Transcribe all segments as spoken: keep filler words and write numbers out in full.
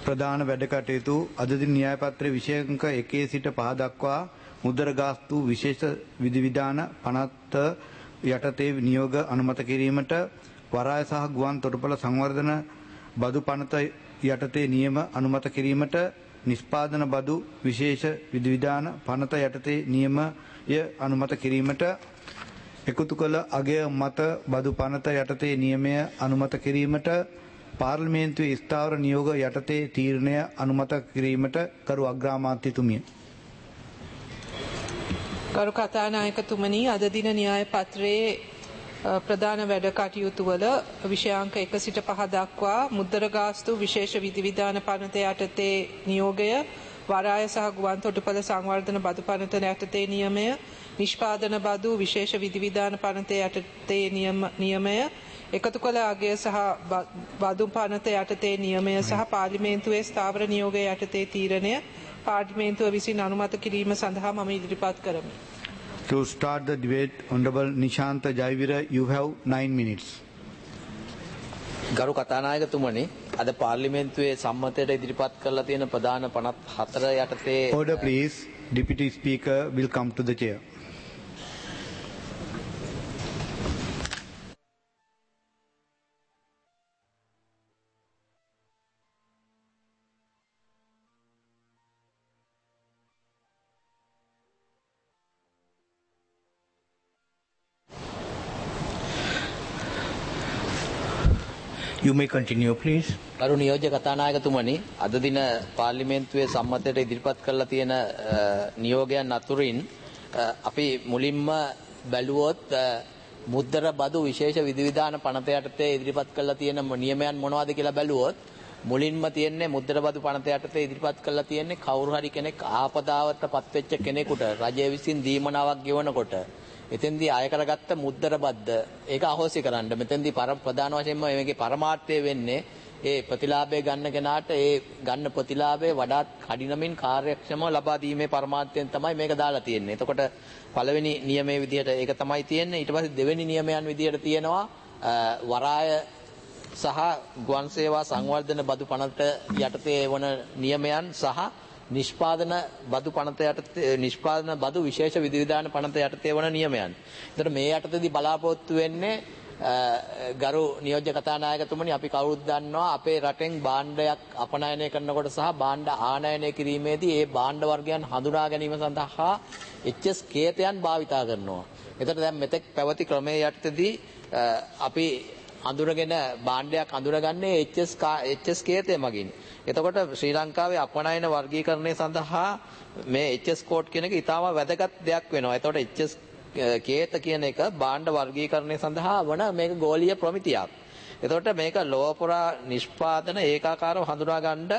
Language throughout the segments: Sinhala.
ප්‍රධාන වැඩ කටයුතු අද දින න්‍යාය පත්‍රයේ විෂයාංක එකේ සිට පහ දක්වා මුද්දර ගාස්තු විශේෂ විධිවිධාන පනත යටතේ නියෝග අනුමත කිරීමට වරාය සහ ගුවන් තොටුපළ සංවර්ධන බදු පනත යටතේ නියම අනුමත කිරීමට නිෂ්පාදන බදු විශේෂ විධිවිධාන පනත යටතේ නියමය අනුමත කිරීමට එකතු කළ අගය මත බදු පනත යටතේ නියමය අනුමත කිරීමට පාර්ලිමේන්තුවේ ස්ථාවර නියෝග යටතේ තීරණය අනුමත කිරීමට කරු අග්‍රාමාත්‍යතුමිය. ගරු කතානායකතුමනි, අද දින න්‍යාය පත්‍රයේ ප්‍රධාන වැඩ කටයුතු වල විෂයාංක එක සිට පහ දක්වා මුද්දර ගාස්තු විශේෂ විධිවිධාන පනත යටතේ නියෝගය, වරාය සහ ගුවන් තොටුපළ සංවර්ධන බදු පනත යටතේ නියමය, නිෂ්පාදන බදු විශේෂ විධිවිධාන පනත යටතේ නියමය, එකතු කළ අගය සහ බදු පනත යටතේ නියමය සහ පාර්ලිමේන්තුවේ ස්ථාවර නියෝගය යටතේ තීරණය පාර්ලිමේන්තුව විසින් අනුමත කිරීම සඳහා මම ඉදිරිපත් කරමි. To start the debate, Honorable Nishanta Jayavira, you have nine minutes. ගරු කතානායකතුමනි, අද පාර්ලිමේන්තුවේ සම්මතයට ඉදිරිපත් කරලා තියෙන ප්‍රධාන පනත් හතර යටතේ Order please. Deputy Speaker will come to the chair. You may continue, please. ගරු නියෝජ්‍ය කතානායකතුමනි, අද දින පාර්ලිමේන්තුවේ සම්මතයට ඉදිරිපත් කරලා තියෙන නියෝගයන් අතුරින් අපි මුලින්ම බැලුවොත් මුද්දර බදු විශේෂ විධිවිධාන පනත යටතේ ඉදිරිපත් කරලා තියෙන නියමයන් මොනවද කියලා බැලුවොත් මුලින්ම තියෙන්නේ මුද්දර බදු පනත යටතේ ඉදිරිපත් කරලා තියෙන්නේ කවුරු හරි කෙනෙක් ආපදාවට පත්වෙච්ච කෙනෙකුට රජය විසින් දීමනාවක් ගෙවනකොට එතෙන්දී අය කරගත්ත මුද්දර බද්ද ඒක අහෝසි කරන්න. මෙතෙන්දී ප්‍රධාන වශයෙන්ම මේකේ පරමාර්ථය වෙන්නේ ඒ ප්‍රතිලාභය ගන්න කෙනාට ඒ ගන්න ප්‍රතිලාභය වඩාත් කඩිනමින් කාර්යක්ෂමව ලබා දීමේ පරමාර්ථයෙන් තමයි මේක දාලා තියෙන්නේ. එතකොට පළවෙනි නියමයේ විදිහට ඒක තමයි තියෙන්නේ. ඊට පස්සේ දෙවෙනි නියමයන් විදිහට තියෙනවා වරාය සහ ගුවන් සේවා සංවර්ධන බදු පනත යටතේ වන නියමයන් සහ නිෂ්පාදන බදු පනත යටතේ නිෂ්පාදන බදු විශේෂ විධිවිධාන පනත යටතේ වන නියමයන්. ඒතර මේ යටතේදී බලාපොරොත්තු වෙන්නේ ගරු නියෝජ්‍ය කතානායකතුමනි, අපි කවුරුත් දන්නවා අපේ රටෙන් භාණ්ඩයක් අපනයනය කරනකොට සහ භාණ්ඩ ආනයනය කිරීමේදී ඒ භාණ්ඩ වර්ගයන් හඳුනා ගැනීම සඳහා එච් එස් කේතයන් භාවිතා කරනවා. ඒතර දැන් මෙතෙක් පැවති ක්‍රමයේ යටතේදී අපි අඳුරගෙන භාණ්ඩයක් අඳුරගන්නේ එච් එස් එච් එස් කේතය මගින්. එතකොට ශ්‍රී ලංකාවේ අපනයන වර්ගීකරණය සඳහා මේ එච් එස් කෝඩ් කියන එක ඉතාම වැදගත් දෙයක් වෙනවා. එතකොට එච් එස් කේත කියන එක භාණ්ඩ වර්ගීකරණය සඳහා වන මේක ගෝලීය ප්‍රමිතියක්. එතකොට මේක ලෝක පුරා නිෂ්පාදන ඒකාකාරව හඳුනා ගන්න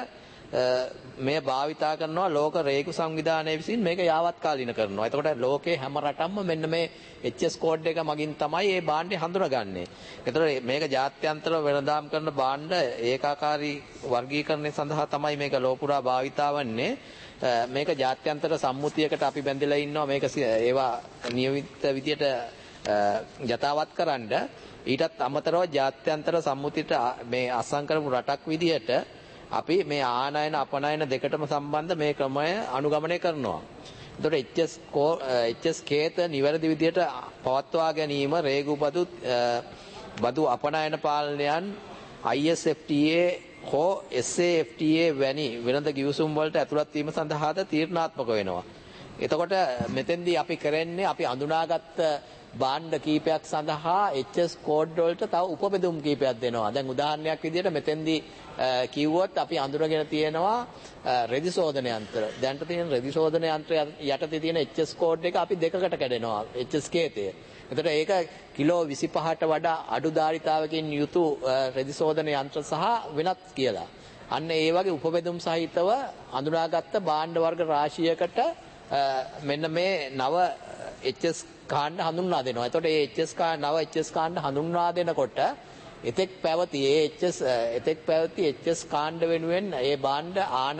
මේ භාවිතා කරනවා ලෝක රේගු සංවිධානය විසින් මේක යාවත්කාලින කරනවා. එතකොට ලෝකේ හැම රටක්ම මෙන්න මේ එච් එස් කෝඩ් එක මගින් තමයි මේ භාණ්ඩය හඳුනාගන්නේ. එතකොට මේක ජාත්‍යන්තරව වෙනදාම් කරන භාණ්ඩ ඒකාකාරී වර්ගීකරණය සඳහා තමයි මේක ලෝක පුරා භාවිතා වන්නේ. මේක ජාත්‍යන්තර සම්මුතියකට අපි බැඳලා ඉන්නවා මේක ඒවා නියමිත විදියට යථාවත් කරන්න. ඊටත් අමතරව ජාත්‍යන්තර සම්මුතියට මේ අසං කරපු රටක් විදියට අපි මේ ආනයන අපනයන දෙකටම සම්බන්ධ මේ ක්‍රමය අනුගමනය කරනවා. එතකොට එච් එස් එච් එස් කේත නිවැරදි විදියට පවත්වා ගැනීම රේගු බදු බදු අපනයන පාලනයන් I S F T A හෝ S A F T A වැනි වෙනද ගිවිසුම් වලට ඇතුළත් වීම සඳහාද තීරණාත්මක වෙනවා. එතකොට මෙතෙන්දී අපි කරන්නේ අපි අඳුනාගත්ත භාණ්ඩ කීපයක් සඳහා එච් එස් කෝඩ් වලට තව උපබෙදුම් කීපයක් දෙනවා. දැන් උදාහරණයක් විදිහට මෙතෙන්දී කිව්වොත් අපි අඳුරගෙන තියෙනවා රෙදි සෝදන යන්ත්‍ර. දැන්ට තියෙන රෙදි සෝදන යන්ත්‍ර යටතේ තියෙන එච් එස් කෝඩ් එක අපි දෙකකට කැඩෙනවා එච් එස් කේතය. එතකොට ඒක කිලෝ විසිපහට වඩා අඩු ධාරිතාවකින් යුතු රෙදි සෝදන යන්ත්‍ර සහ වෙනත් කියලා. අන්න ඒ වගේ උපබෙදුම් සහිතව අඳුනාගත්ත භාණ්ඩ වර්ග රාශියකට මෙන්න මේ නව එච් එස් කාණ්ඩ හඳුන්වා දෙනවා. එතකොට මේ එච් එස් කාණ්ඩ නව එච් එස් කාණ්ඩ හඳුන්වා දෙනකොට එතෙක් පැවති ඒ එච් එස් එතෙක් පැවති එච් එස් කාණ්ඩ වෙනුවෙන් ඒ භාණ්ඩ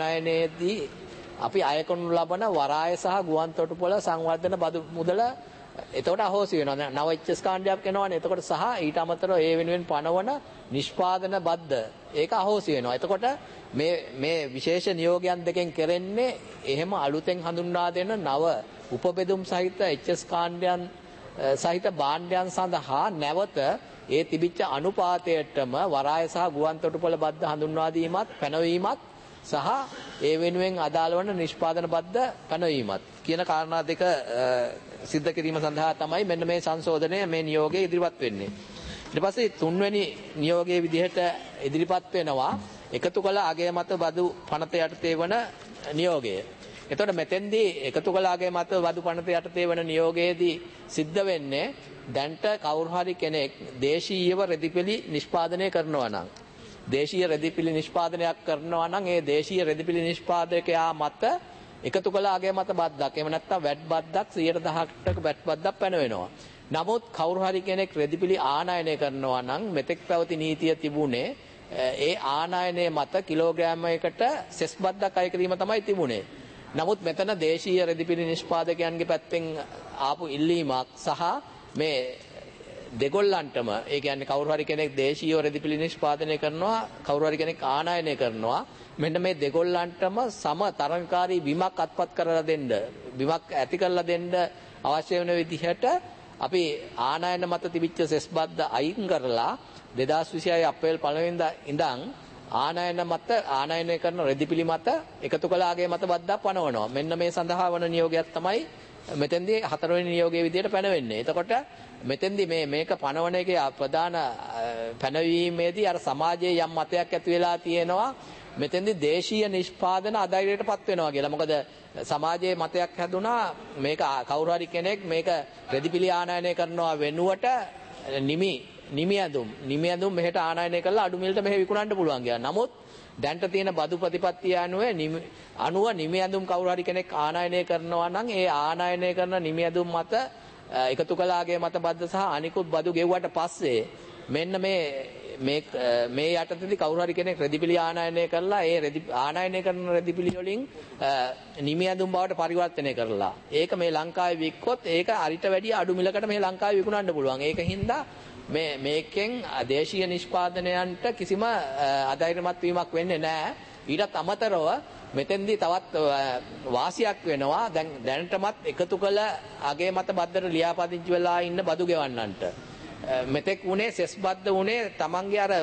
ආනයනයේදී අපි අය කරනු ලබන වරාය සහ ගුවන් තොටුපළ සංවර්ධන බදු මුදල එතකොට අහෝසි වෙනවා. නව එච්.එස් කාණ්ඩයක් එනවනේ. එතකොට සහ ඊට අමතරව ඒ වෙනුවෙන් පනවන නිෂ්පාදන බද්ද ඒක අහෝසි වෙනවා. එතකොට මේ මේ විශේෂ නියෝගයන් දෙකෙන් කරන්නේ එහෙම අලුතෙන් හඳුන්වා දෙන නව උපබෙදුම් සහිත එච්.එස් කාණ්ඩයන් සහිත භාණ්ඩයන් සඳහා නැවත ඒ තිබිච්ච අනුපාතයටම වරාය සහ ගුවන් තොටුපළ බද්ද හඳුන්වා දීමත් පැනවීමත් සහ ඒ වෙනුවෙන් අදාළ වන නිෂ්පාදන බද්ද පැනවීමත් කියන කාරණා දෙක සිද්ධ කිරීම සඳහා තමයි මෙන්න මේ සංශෝධනය මේ නියෝගය ඉදිරිපත් වෙන්නේ. ඊට පස්සේ තුන්වෙනි නියෝගයේ විදිහට ඉදිරිපත් වෙනවා එකතු කළ අගය මත බදු පනත යටතේ වන නියෝගය. එතකොට මෙතෙන්දී එකතු කළ අගය මත බදු පනත යටතේ වන නියෝගයේදී සිද්ධ වෙන්නේ දැන්ට කවුරු හරි කෙනෙක් දේශීයව රෙදිපිලි නිෂ්පාදනය කරනවා නම් දේශීය රෙදිපිලි නිෂ්පාදනයක් කරනවා නම් ඒ දේශීය රෙදිපිලි නිෂ්පාදකයා මත එකතු කළ අගය මත බද්දක් එහෙම නැත්නම් වැට් බද්දක් සියයට දහකට වැට් බද්දක් පැනවෙනවා. නමුත් කවුරු හරි කෙනෙක් රෙදිපිලි ආනයනය කරනවා නම් මෙතෙක් පැවති නීතිය තිබුණේ ඒ ආනයනය මත කිලෝග්‍රෑමයකට සෙස් බද්දක් අය කිරීම තමයි තිබුණේ. නමුත් මෙතන දේශීය රෙදිපිලි නිෂ්පාදකයන්ගේ පැත්තෙන් ආපු ඉල්ලීමක් සහ මේ දෙගොල්ලන්ටම ඒ කියන්නේ කවුරු හරි කෙනෙක් දේශීය රෙදිපිලි නිෂ්පාදනය කරනවා කවුරු හරි කෙනෙක් ආනයනය කරනවා මෙන්න මේ දෙගොල්ලන්ටම සම තරංකාරී බිමක් අත්පත් කරලා දෙන්න බිමක් ඇති කරලා දෙන්න අවශ්‍ය වෙන විදිහට අපි ආනයන මත තිබිච්ච සෙස් බද්ද අයින් කරලා දෙදාස් විසිහය අප්‍රේල් පළවෙනිදා ඉඳන් ආනයන මත ආනයනය කරන රෙදිපිලි මත එකතු කළ අගය මත බද්දක් පනවනවා. මෙන්න මේ සඳහා වන නියෝගයක් තමයි මෙතෙන්දී හතරවෙනි නියෝගයේ විදිහට පැනවෙන්නේ. එතකොට මෙතෙන්දී මේ මේක පනවන එකේ ප්‍රධාන පැනවීමේදී අර සමාජයේ යම් මතයක් ඇති වෙලා තියෙනවා මෙතෙන්දී දේශීය නිෂ්පාදන අධෛර්යයටපත් වෙනවා කියලා. මොකද සමාජයේ මතයක් හැදුනා මේක කවුරු හරි කෙනෙක් මේක රෙදිපිලි ආනයනය කරනවා වෙනුවට නිමි නිමි ඇඳුම් නිමි ඇඳුම් මෙහෙට ආනයනය කරලා අඩු මිලට මෙහෙ විකුණන්න පුළුවන් කියලා. නමුත් දැන්ට තියෙන බදු ප්‍රතිපත්තිය අනුව අනුව නිමි ඇඳුම් කවුරු හරි කෙනෙක් ආනයනය කරනවා නම් ඒ ආනයනය කරන නිමි ඇඳුම් මත එකතු කළ අගය මත බද්ද සහ අනිකුත් බදු ගෙව්වට පස්සේ මෙන්න මේ මේ මේ යටතේදී කවුරු හරි කෙනෙක් රෙදිපිලි ආනයනය කරලා ඒ රෙදි ආනයනය කරන රෙදිපිලි වලින් නිමි ඇඳුම් බවට පරිවර්තනය කරලා ඒක මේ ලංකාවේ වික්කොත් ඒක අරිට වැඩිය අඩු මිලකට මේ ලංකාවේ විකුණන්න පුළුවන්. ඒක හින්දා මේ මේකෙන් දේශීය නිෂ්පාදනයන්ට කිසිම අධෛර්යමත් වීමක් වෙන්නේ නැහැ. ඊටත් අමතරව මෙතෙන්දී තවත් වාසියක් වෙනවා දැන් දැනටමත් එකතු කළ අගය මත බද්දට ලියාපදිංචි වෙලා ඉන්න බදු ගෙවන්නන්ට. මෙතෙක් උනේ සෙස් බද්ද උනේ තමන්ගේ අර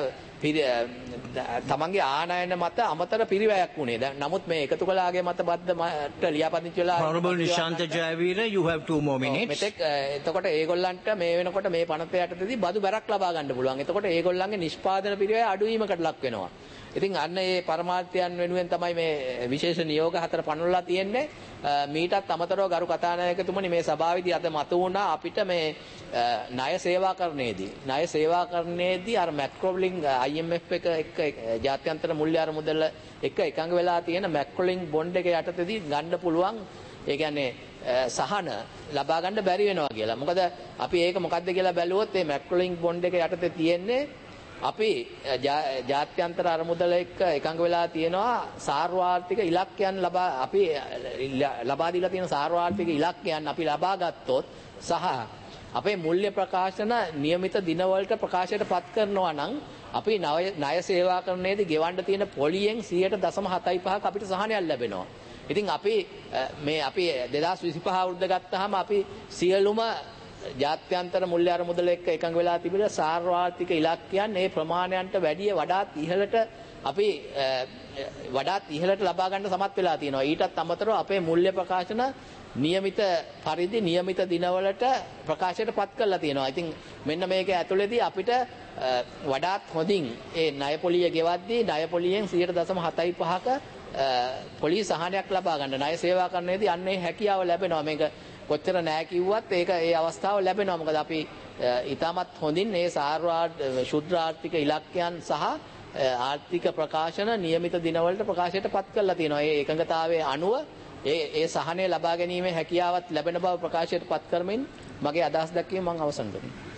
තමන්ගේ ආනයන මත අමතර පිරිවැයක් උනේ. දැන් නමුත් මේ එකතු කළ අගය මත බද්දට ලියාපදිංචි වෙලා Honorable Nishant Jayavira, you have two more minutes. මෙතෙක් එතකොට ඒගොල්ලන්ට මේ වෙනකොට මේ පනත යටතේදී බදු බැරක් ලබා ගන්න පුළුවන්. එතකොට ඒගොල්ලන්ගේ නිෂ්පාදන පිරිවැය අඩුවීමකට ලක් වෙනවා. ඉතින් අන්න ඒ පරමාර්ථයන් වෙනුවෙන් තමයි මේ විශේෂ නියෝග හතර පනවලා තියෙන්නේ. මීටත් අමතරව ගරු කතානායකතුමනි මේ සභාවේදී අද මතු වුණා අපිට මේ ණය සේවාකරණයේදී ණය සේවාකරණයේදී අර මැක්‍රෝලින් I M F එක එක්ක ජාත්‍යන්තර මුල්‍ය අරමුදල එක එකඟ වෙලා තියෙන මැක්‍රෝලින් බොන්ඩ් එක යටතේදී ගන්න පුළුවන් ඒ කියන්නේ සහන ලබා ගන්න බැරි වෙනවා කියලා. මොකද අපි ඒක මොකද්ද කියලා බැලුවොත් මේ මැක්‍රෝලින් බොන්ඩ් එක යටතේ තියෙන්නේ අපි ජාත්‍යන්තර අරමුදල එක්ක එකඟ වෙලා තියෙනවා සාර්වාර්ථික ඉලක්කයන් ලබා අපි ලබා දීලා තියෙන සාර්වාර්ථික ඉලක්කයන් අපි ලබා ගත්තොත් සහ අපේ මූල්‍ය ප්‍රකාශන નિયમિત දිනවලට ප්‍රකාශයට පත් කරනවා නම් අපි ණය සේවාකරණයේදී ගෙවන්න තියෙන පොලියෙන් සියයට දශම හතයි පහක් අපිට සහනයක් ලැබෙනවා. ඉතින් අපි මේ අපි දෙදාස් විසිපහ අවුරුද්ද ගත්තාම අපි සියලුම ජාත්‍යන්තර මුල්‍ය අරමුදල එක්ක එකඟ වෙලා තිබෙන සාර්වාර්ථික ඉලක්කයන් ඒ ප්‍රමාණයන්ට වැඩිය වඩාත් ඉහළට අපි වඩාත් ඉහළට ලබා ගන්න සමත් වෙලා තියෙනවා. ඊටත් අමතරව අපේ මූල්‍ය ප්‍රකාශන નિયમિત පරිදි નિયમિત දිනවලට ප්‍රකාශයට පත් කරලා තියෙනවා. ඉතින් මෙන්න මේක ඇතුළේදී අපිට වඩාත් හොඳින් ඒ ණය පොලිය ගෙවද්දී ණය පොලියෙන් සියයට දශම හතයි පහක පොලිය සහනයක් ලබා ගන්න ණය සේවාකරණයේදී අන්න ඒ හැකියාව ලැබෙනවා. මේක කොච්චර නෑ කිව්වත් ඒක ඒ අවස්ථාව ලැබෙනවා. මොකද අපි ඊටමත් හොඳින් මේ සාර්වාර්ථ ශුද්ධ ආර්ථික ඉලක්කයන් සහ ආර්ථික ප්‍රකාශන નિયમિત දිනවලට ප්‍රකාශයට පත් කරලා තියෙනවා. ඒ එකඟතාවයේ අනුව ඒ ඒ සහනය ලබා ගැනීමේ හැකියාවත් ලැබෙන බව ප්‍රකාශයට පත් කරමින් මගේ අදහස් දැක්වීම මම අවසන් කරනවා.